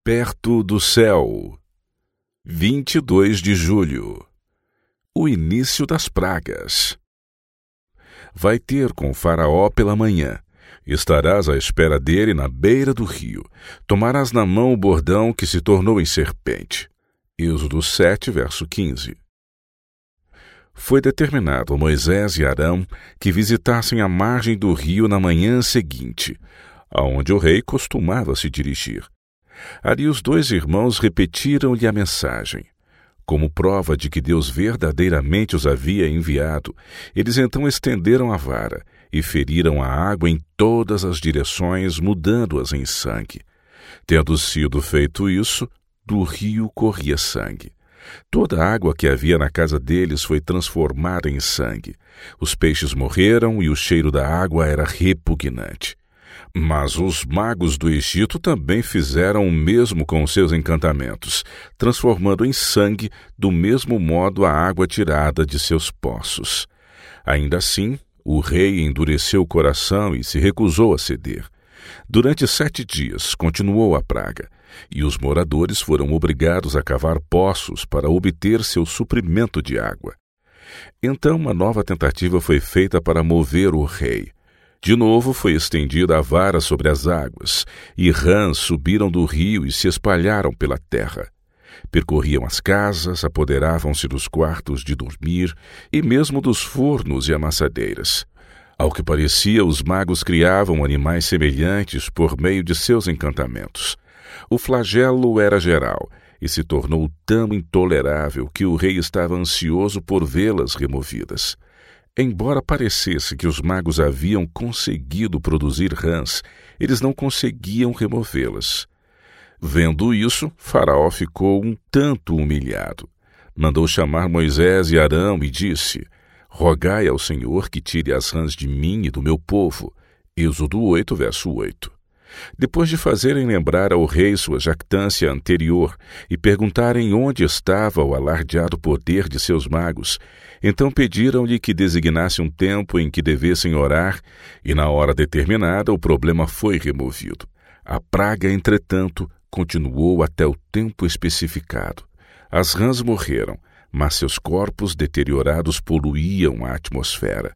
Perto do céu. 22 de julho. O início das pragas. Vai ter com Faraó pela manhã. Estarás à espera dele na beira do rio. Tomarás na mão o bordão que se tornou em serpente. Êxodo 7, verso 15. Foi determinado a Moisés e Arão que visitassem a margem do rio na manhã seguinte, aonde o rei costumava se dirigir. Ali os dois irmãos repetiram-lhe a mensagem. Como prova de que Deus verdadeiramente os havia enviado, eles então estenderam a vara e feriram a água em todas as direções, mudando-as em sangue. Tendo sido feito isso, do rio corria sangue. Toda a água que havia na casa deles foi transformada em sangue. Os peixes morreram e o cheiro da água era repugnante. Mas os magos do Egito também fizeram o mesmo com os seus encantamentos, transformando em sangue do mesmo modo a água tirada de seus poços. Ainda assim, o rei endureceu o coração e se recusou a ceder. Durante 7 dias continuou a praga, e os moradores foram obrigados a cavar poços para obter seu suprimento de água. Então uma nova tentativa foi feita para mover o rei. De novo foi estendida a vara sobre as águas, e rãs subiram do rio e se espalharam pela terra. Percorriam as casas, apoderavam-se dos quartos de dormir e mesmo dos fornos e amassadeiras. Ao que parecia, os magos criavam animais semelhantes por meio de seus encantamentos. O flagelo era geral e se tornou tão intolerável que o rei estava ansioso por vê-las removidas. Embora parecesse que os magos haviam conseguido produzir rãs, eles não conseguiam removê-las. Vendo isso, Faraó ficou um tanto humilhado. Mandou chamar Moisés e Arão e disse: Rogai ao Senhor que tire as rãs de mim e do meu povo. Êxodo 8, verso 8. Depois de fazerem lembrar ao rei sua jactância anterior e perguntarem onde estava o alardeado poder de seus magos, então pediram-lhe que designasse um tempo em que devessem orar, e na hora determinada o problema foi removido. A praga, entretanto, continuou até o tempo especificado. As rãs morreram, mas seus corpos deteriorados poluíam a atmosfera.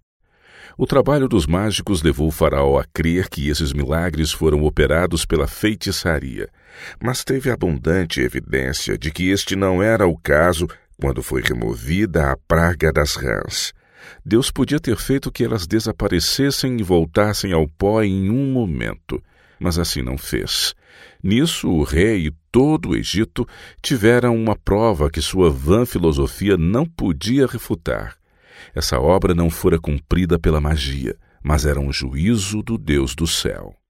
O trabalho dos mágicos levou Faraó a crer que esses milagres foram operados pela feitiçaria, mas teve abundante evidência de que este não era o caso quando foi removida a praga das rãs. Deus podia ter feito que elas desaparecessem e voltassem ao pó em um momento, mas assim não fez. Nisso, o rei e todo o Egito tiveram uma prova que sua vã filosofia não podia refutar. Essa obra não fora cumprida pela magia, mas era um juízo do Deus do céu.